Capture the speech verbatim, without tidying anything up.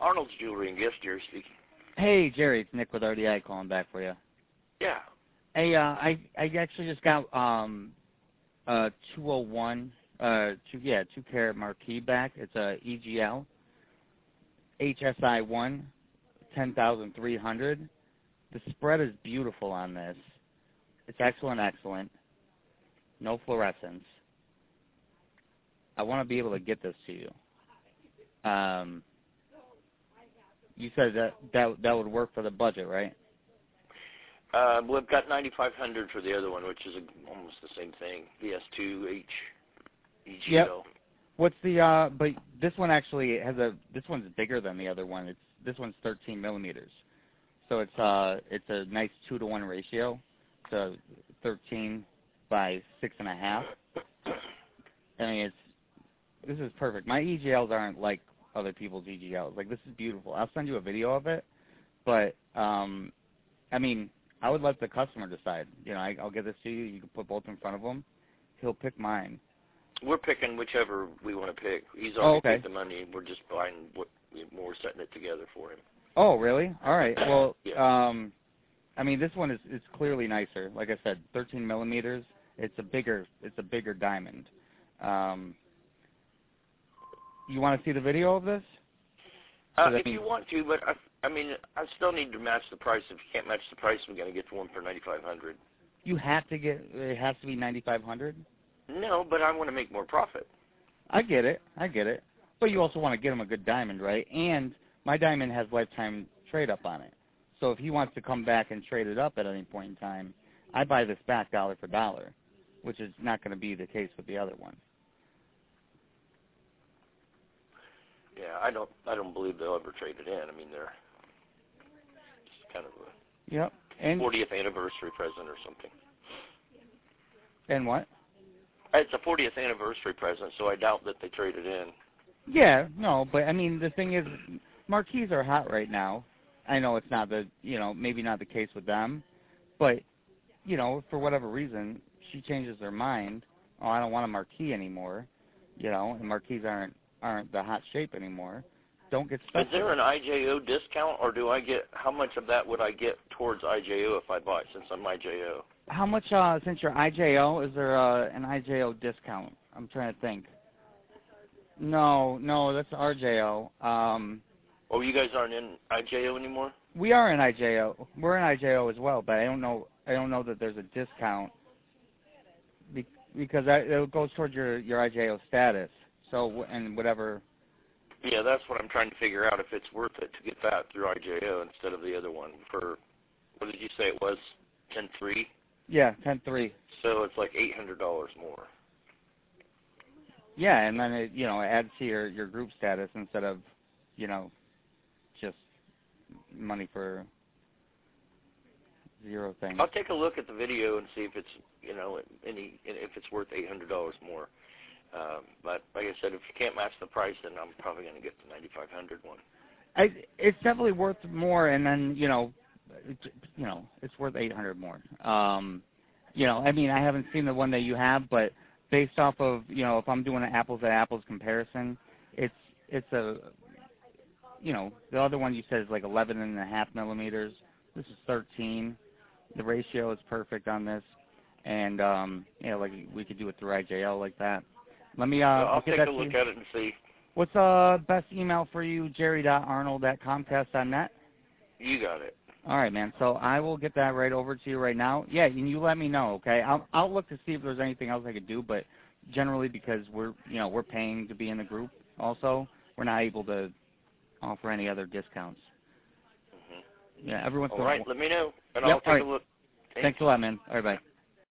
Arnold's Jewelry and Gifts, Jerry speaking. Hey, Jerry, it's Nick with R D I calling back for you. Yeah. Hey, uh, I I actually just got um a two oh one, uh, two, yeah, two carat marquee back. It's a E G L, H S I one, ten thousand three hundred. The spread is beautiful on this. It's excellent, excellent. No fluorescence. I want to be able to get this to you. Um, you said that, that that would work for the budget, right? Uh, we've got ninety-five hundred for the other one, which is a, almost the same thing. V S two H E G L. Yep. What's the uh? But this one actually has a. This one's bigger than the other one. It's this one's thirteen millimeters, so it's uh it's a nice two to one ratio. So thirteen by six and a half. I mean, it's this is perfect. My E G Ls aren't like other people's E G Ls. Like, this is beautiful. I'll send you a video of it, but um, I mean, I would let the customer decide. You know, I, I'll get this to you. You can put both in front of him. He'll pick mine. We're picking whichever we want to pick. He's already oh, okay. picked the money. We're just buying what we're setting it together for him. Oh, really? All right. Well, yeah. um, I mean, this one is is clearly nicer. Like I said, thirteen millimeters. It's a bigger it's a bigger diamond. Um, you want to see the video of this? Uh, if you want to, but I, I mean, I still need to match the price. If you can't match the price, we're going to get the one for ninety-five hundred. You have to get. It has to be ninety-five hundred. No, but I want to make more profit. I get it. I get it. But you also want to get him a good diamond, right? And my diamond has lifetime trade up on it. So if he wants to come back and trade it up at any point in time, I buy this back dollar for dollar, which is not going to be the case with the other one. Yeah, I don't. I don't believe they'll ever trade it in. I mean, they're just kind of a yep. and fortieth anniversary present or something. And what? It's a fortieth anniversary present, so I doubt that they trade it in. Yeah, no, but I mean, the thing is, marquees are hot right now. I know it's not the, you know, maybe not the case with them, but, you know, for whatever reason, she changes her mind. Oh, I don't want a marquee anymore, you know, and marquees aren't aren't the hot shape anymore. Don't get stuck. Is there an I J O discount, or do I get, how much of that would I get towards I J O if I buy, since I'm I J O? How much, uh, since you're I J O, is there uh, an I J O discount? I'm trying to think. No, no, that's R J O. Um, oh, you guys aren't in I J O anymore? We are in I J O. We're in I J O as well, but I don't know. I don't know that there's a discount be, because that, it goes towards your your I J O status. So and whatever. Yeah, that's what I'm trying to figure out, if it's worth it to get that through I J O instead of the other one. For what did you say it was? ten three. Yeah, ten three. So it's like eight hundred dollars more. Yeah, and then it, you know, it adds to your, your group status instead of, you know, just money for zero things. I'll take a look at the video and see if it's, you know, any if it's worth eight hundred dollars more. Um, but like I said, if you can't match the price, then I'm probably going to get the ninety-five hundred one. I, it's definitely worth more, and then you know, it, you know, it's worth eight hundred more. Um, you know, I mean, I haven't seen the one that you have, but based off of, you know, if I'm doing an apples to apples comparison, it's it's a, you know, the other one you said is like eleven and a half millimeters. This is thirteen. The ratio is perfect on this, and um, you know, like we could do it through I J L like that. Let me. Uh, I'll, I'll take a look at it and see. What's uh best email for you? Jerry dot arnold at comcast dot net. You got it. All right, man. So I will get that right over to you right now. Yeah, and you let me know, okay? I'll I'll look to see if there's anything else I could do, but generally because we're you know we're paying to be in the group, also we're not able to offer any other discounts. Mm-hmm. Yeah, everyone's all going. right. Let me know, and yep, I'll take right. a look. Thanks. Thanks a lot, man. All right, bye.